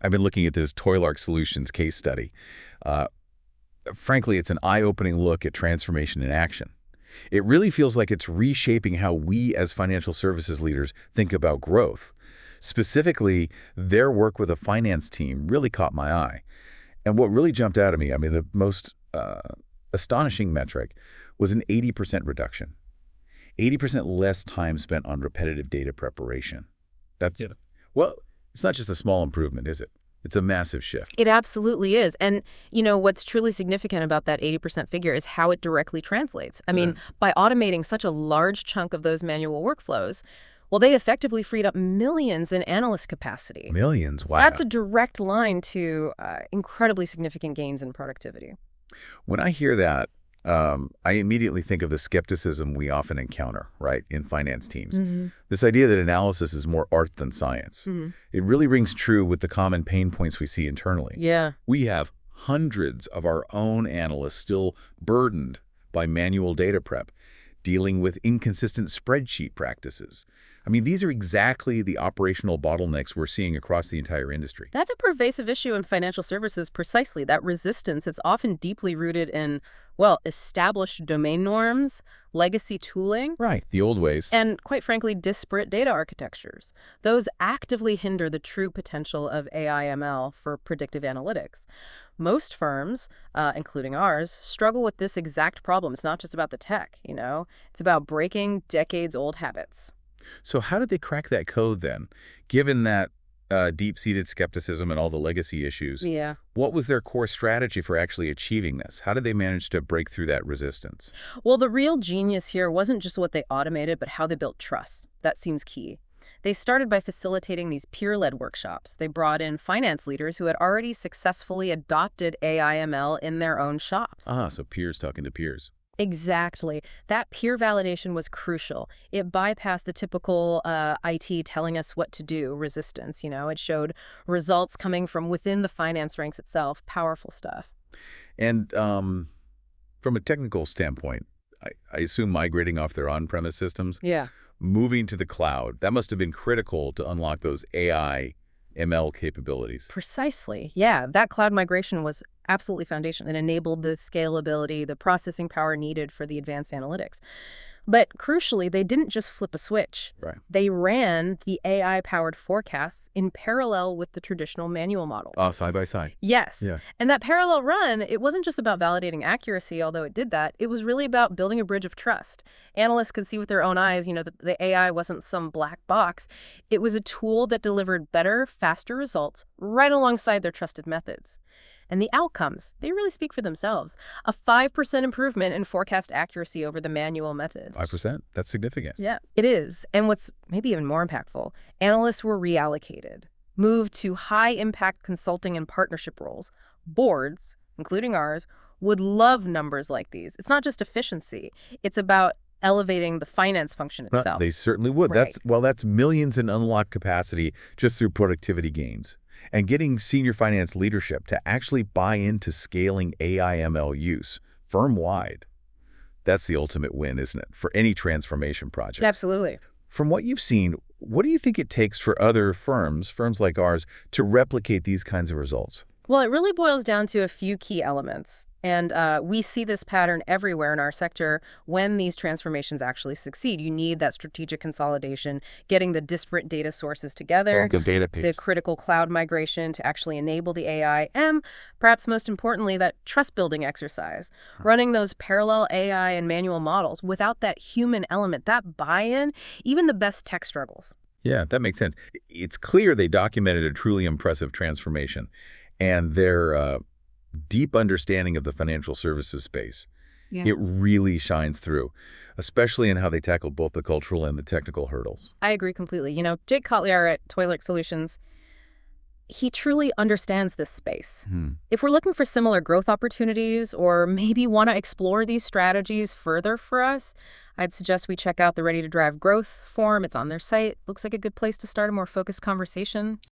I've been looking at this Toilark Solutions case study. Uh, Frankly, it's an eye-opening look at transformation in action. It really feels like it's reshaping how we as financial services leaders think about growth. Specifically, their work with a finance team really caught my eye. And what really jumped out at me, I mean, the most astonishing metric was an 80% reduction. 80% less time spent on repetitive data preparation. That's, Yeah. well, it's not just a small improvement, is it? It's a massive shift. It absolutely is. And, what's truly significant about that 80% figure is how it directly translates. I mean, by automating such a large chunk of those manual workflows, well, they effectively freed up millions in analyst capacity. Millions, wow. That's a direct line to incredibly significant gains in productivity. When I hear that, I immediately think of the skepticism we often encounter, right, in finance teams. This idea that analysis is more art than science. It really rings true with the common pain points we see internally. Yeah. We have hundreds of our own analysts still burdened by manual data prep, dealing with inconsistent spreadsheet practices. I mean, these are exactly the operational bottlenecks we're seeing across the entire industry. That's a pervasive issue in financial services, precisely. That resistance, it's often deeply rooted in, established domain norms, legacy tooling. Right, the old ways. And, quite frankly, disparate data architectures. Those actively hinder the true potential of AI/ML for predictive analytics. Most firms, including ours, struggle with this exact problem. It's not just about the tech, It's about breaking decades-old habits. So how did they crack that code then? Given that deep-seated skepticism and all the legacy issues, Yeah. what was their core strategy for actually achieving this? How did they manage to break through that resistance? Well, the real genius here wasn't just what they automated, but how they built trust. That seems key. They started by facilitating these peer-led workshops. They brought in finance leaders who had already successfully adopted AI/ML in their own shops. So peers talking to peers. Exactly. That peer validation was crucial. It bypassed the typical IT telling us what to do resistance. It showed results coming from within the finance ranks itself. Powerful stuff. And from a technical standpoint, I assume migrating off their on-premise systems, Yeah. moving to the cloud, that must have been critical to unlock those AI/ML capabilities. Precisely. Yeah, that cloud migration was absolutely foundational. It enabled the scalability, the processing power needed for the advanced analytics. But crucially, they didn't just flip a switch. Right. They ran the AI-powered forecasts in parallel with the traditional manual model. Side by side. Yes. Yeah. And that parallel run, it wasn't just about validating accuracy, although it did that. It was really about building a bridge of trust. Analysts could see with their own eyes, that the AI wasn't some black box. It was a tool that delivered better, faster results right alongside their trusted methods. And the outcomes, they really speak for themselves. A 5% improvement in forecast accuracy over the manual methods. 5%? That's significant. Yeah, it is. And what's maybe even more impactful, analysts were reallocated, moved to high-impact consulting and partnership roles. Boards, including ours, would love numbers like these. It's not just efficiency. It's about elevating the finance function itself. They certainly would. Right. That's millions in unlocked capacity just through productivity gains. And getting senior finance leadership to actually buy into scaling AI/ML use firm-wide. That's the ultimate win, isn't it, for any transformation project? Absolutely. From what you've seen, what do you think it takes for other firms like ours, to replicate these kinds of results? Well, it really boils down to a few key elements. And we see this pattern everywhere in our sector when these transformations actually succeed. You need that strategic consolidation, getting the disparate data sources together, The data piece. the critical cloud migration to actually enable the AI, and perhaps most importantly, that trust-building exercise. Running those parallel AI and manual models without that human element, that buy-in, even the best tech struggles. Yeah, that makes sense. It's clear they documented a truly impressive transformation, and their deep understanding of the financial services space, it really shines through, especially in how they tackled both the cultural and the technical hurdles. I agree completely. Jake Kotliar at Toilark Solutions, he truly understands this space. If we're looking for similar growth opportunities or maybe want to explore these strategies further for us, I'd suggest we check out the Ready to Drive Growth forum. It's on their site. Looks like a good place to start a more focused conversation.